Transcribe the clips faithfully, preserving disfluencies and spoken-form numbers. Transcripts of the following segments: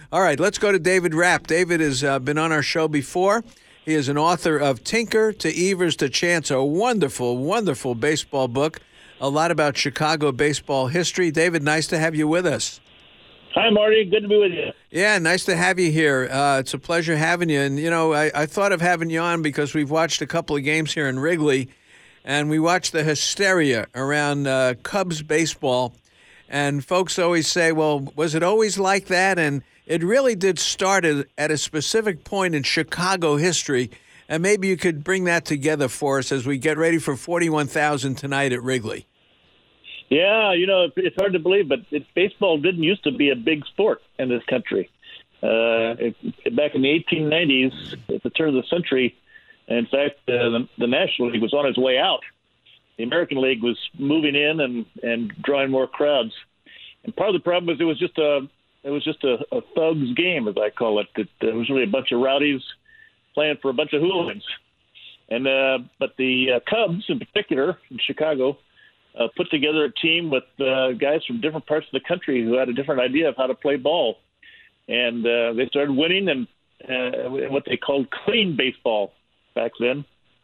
All right, let's go to David Rapp. David has uh, been on our show before. He is an author of Tinker to Evers to Chance, a wonderful, wonderful baseball book, a lot about Chicago baseball history. David, nice to have you with us. Hi, Marty. Good to be with you. Yeah, nice to have you here. Uh, it's a pleasure having you. And, you know, I, I thought of having you on because we've watched a couple of games here in Wrigley, and we watched the hysteria around uh, Cubs baseball. And folks always say, well, was it always like that? And it really did start at a specific point in Chicago history. And maybe you could bring that together for us as we get ready for forty-one thousand tonight at Wrigley. Yeah, you know, it's hard to believe, but it, baseball didn't used to be a big sport in this country. Uh, it, back in the eighteen nineties, at the turn of the century, in fact, uh, the, the National League was on its way out. The American League was moving in and, and drawing more crowds. And part of the problem was it was just a it was just a, a thug's game, as I call it. It, it was really a bunch of rowdies playing for a bunch of hooligans. And uh, but the uh, Cubs, in particular, in Chicago, uh, put together a team with uh, guys from different parts of the country who had a different idea of how to play ball. And uh, they started winning and uh, what they called clean baseball back then.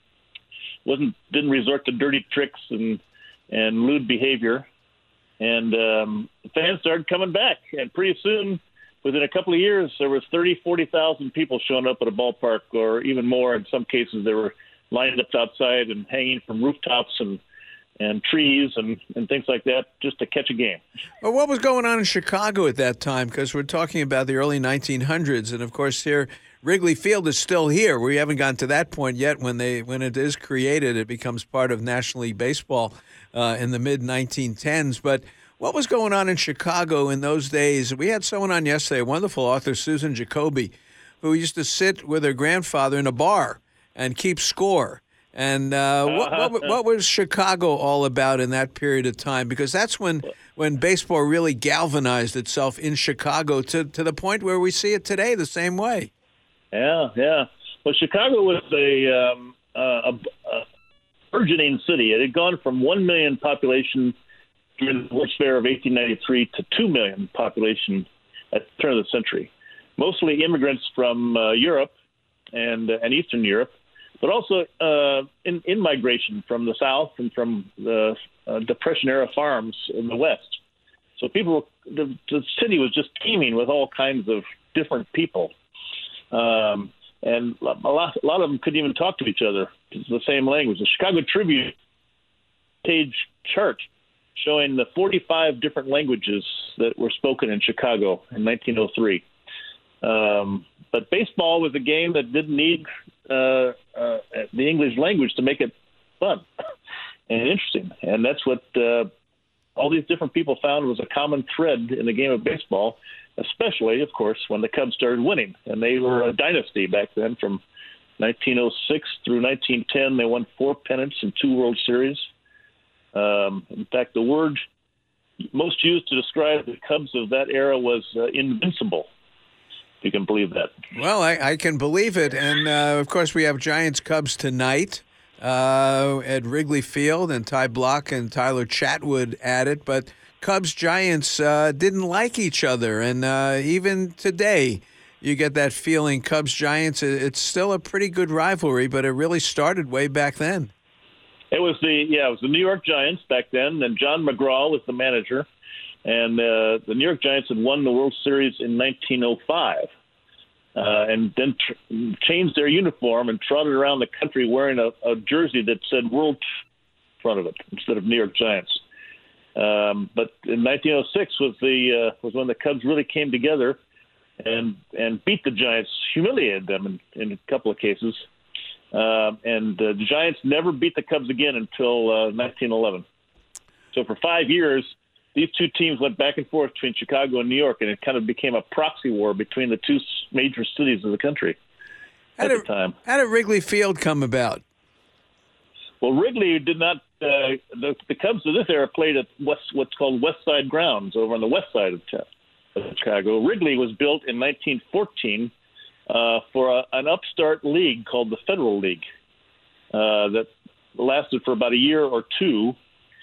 wasn't Didn't resort to dirty tricks and, and lewd behavior. And um, the fans started coming back. And pretty soon, within a couple of years, there was thirty, forty thousand people showing up at a ballpark, or even more. In some cases, they were lined up outside and hanging from rooftops and, and trees and, and things like that just to catch a game. Well, what was going on in Chicago at that time? Because we're talking about the early nineteen hundreds. And, of course, here Wrigley Field is still here. We haven't gotten to that point yet. When they when it is created, it becomes part of National League Baseball uh, in the mid nineteen tens. But what was going on in Chicago in those days? We had someone on yesterday, a wonderful author, Susan Jacoby, who used to sit with her grandfather in a bar and keep score. And uh, what, what, what was Chicago all about in that period of time? Because that's when, when baseball really galvanized itself in Chicago to, to the point where we see it today the same way. Yeah, yeah. Well, Chicago was a, um, uh, a, a burgeoning city. It had gone from one million population during the World's Fair of eighteen ninety-three to two million population at the turn of the century. Mostly immigrants from uh, Europe and uh, and Eastern Europe, but also uh, in, in migration from the South and from the uh, Depression-era farms in the West. So people, the, the city was just teeming with all kinds of different people. Um, and a lot, a lot of them couldn't even talk to each other. It's the same language. The Chicago Tribune page chart showing the forty-five different languages that were spoken in Chicago in nineteen oh three. Um, but baseball was a game that didn't need uh, uh, the English language to make it fun and interesting. And that's what uh, all these different people found was a common thread in the game of baseball, especially, of course, when the Cubs started winning. And they were a dynasty back then. From nineteen oh six through nineteen ten, they won four pennants and two World Series. Um, in fact, the word most used to describe the Cubs of that era was uh, invincible, if you can believe that. Well, I, I can believe it. And, uh, of course, we have Giants-Cubs tonight uh, at Wrigley Field, and Ty Block and Tyler Chatwood at it. But Cubs-Giants uh, didn't like each other. And uh, even today, you get that feeling Cubs-Giants, it's still a pretty good rivalry, but it really started way back then. It was the yeah, it was the New York Giants back then, and John McGraw was the manager, and uh, the New York Giants had won the World Series in nineteen oh five, uh, and then tr- changed their uniform and trotted around the country wearing a, a jersey that said "World" in front of it instead of New York Giants. Um, but in nineteen oh six was the uh, was when the Cubs really came together and and beat the Giants, humiliated them in, in a couple of cases. Uh, and uh, the Giants never beat the Cubs again until uh, nineteen eleven. So for five years, these two teams went back and forth between Chicago and New York, and it kind of became a proxy war between the two major cities of the country at how the did, time. How did Wrigley Field come about? Well, Wrigley did not uh, – the, the Cubs of this era played at West, what's called West Side Grounds over on the west side of, of Chicago. Wrigley was built in nineteen fourteen Uh, for a, an upstart league called the Federal League uh, that lasted for about a year or two.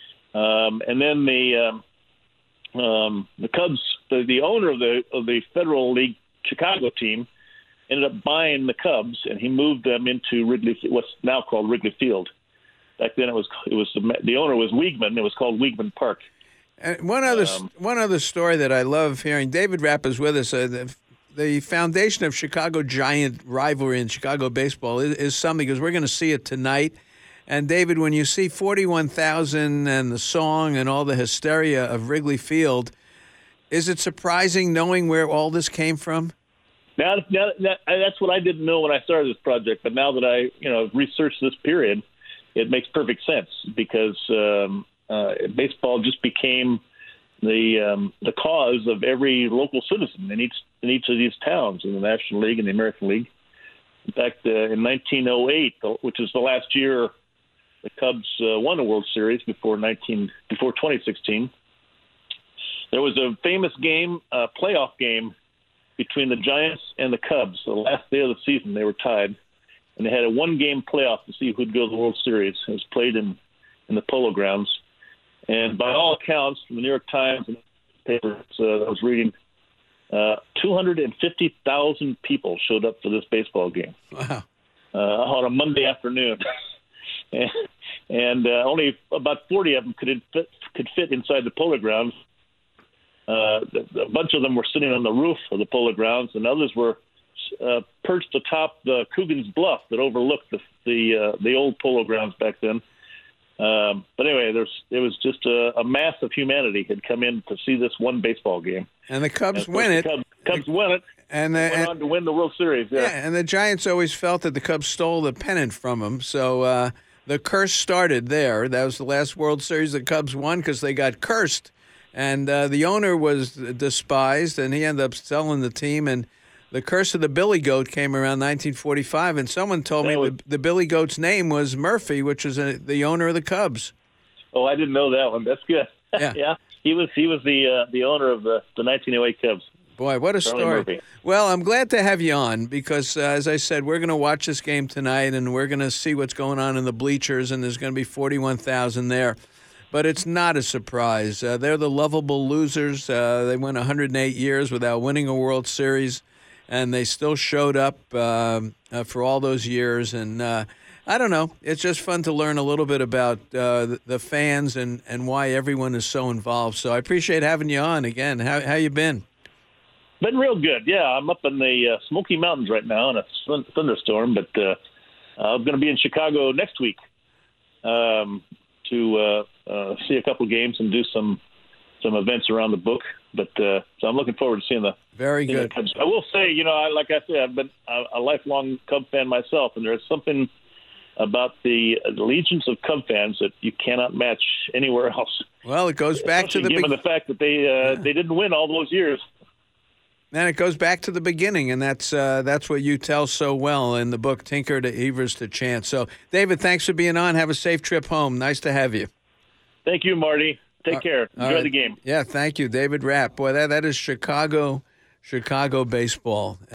Um, and then the um, um, the Cubs, the, the owner of the of the Federal League, Chicago team, ended up buying the Cubs, and he moved them into Wrigley, what's now called Wrigley Field. Back then, it was it was the, the owner was Wiegman. It was called Wiegman Park. And one other Um, one other story that I love hearing. David Rapp is with us. Uh, the, the foundation of Chicago Giant rivalry in Chicago baseball is, is something, because we're going to see it tonight. And David, when you see forty-one thousand and the song and all the hysteria of Wrigley Field, is it surprising knowing where all this came from? Now, now that, that's what I didn't know when I started this project. But now that I, you know, researched this period, it makes perfect sense, because um, uh, baseball just became the um, the cause of every local citizen in each in each of these towns in the National League and the American League. In fact, uh, in nineteen oh eight, which is the last year the Cubs uh, won the World Series before nineteen before twenty sixteen, there was a famous game, a playoff game between the Giants and the Cubs. The last day of the season, they were tied. And they had a one-game playoff to see who'd go to the World Series. It was played in, in the Polo Grounds. And by all accounts, from the New York Times and papers uh, I was reading, uh, two hundred fifty thousand people showed up for this baseball game. Wow. Uh, on a Monday afternoon. and and uh, only about forty of them could fit, could fit inside the Polo Grounds. Uh, a bunch of them were sitting on the roof of the Polo Grounds, and others were Uh, perched atop the Coogan's Bluff that overlooked the the, uh, the old Polo Grounds back then. Um, but anyway, there's it was just a, a mass of humanity had come in to see this one baseball game. And the Cubs and win the it. Cubs, Cubs win it. And, the, went and on to win the World Series. Yeah. yeah, and the Giants always felt that the Cubs stole the pennant from them. So uh, the curse started there. That was the last World Series the Cubs won, because they got cursed. And uh, the owner was despised, and he ended up selling the team. And the curse of the Billy Goat came around nineteen forty-five, and someone told me was, the, the Billy Goat's name was Murphy, which is a, the owner of the Cubs. Oh, I didn't know that one. That's good. Yeah, yeah. He was he was the uh, the owner of the, the nineteen oh eight Cubs. Boy, what a Charlie story. Murphy. Well, I'm glad to have you on, because, uh, as I said, we're going to watch this game tonight, and we're going to see what's going on in the bleachers, and there's going to be forty-one thousand there. But it's not a surprise. Uh, they're the lovable losers. Uh, they went one hundred eight years without winning a World Series, and they still showed up uh, uh, for all those years. And uh, I don't know. It's just fun to learn a little bit about uh, the, the fans and, and why everyone is so involved. So I appreciate having you on again. How how you been? Been real good. Yeah, I'm up in the uh, Smoky Mountains right now in a thun- thunderstorm, but uh, I'm going to be in Chicago next week um, to uh, uh, see a couple games and do some some events around the book. But uh, so I'm looking forward to seeing the very seeing good. The Cubs. I will say, you know, I, like I said, I've been a, a lifelong Cub fan myself, and there's something about the allegiance of Cub fans that you cannot match anywhere else. Well, it goes back Especially to the given be- the fact that they uh, yeah. they didn't win all those years. And it goes back to the beginning, and that's uh, that's what you tell so well in the book, Tinker to Evers to Chance. So, David, thanks for being on. Have a safe trip home. Nice to have you. Thank you, Marty. Take Uh, care. all Enjoy right. the game. Yeah, thank you, David Rapp. Boy, that, that is Chicago, Chicago baseball.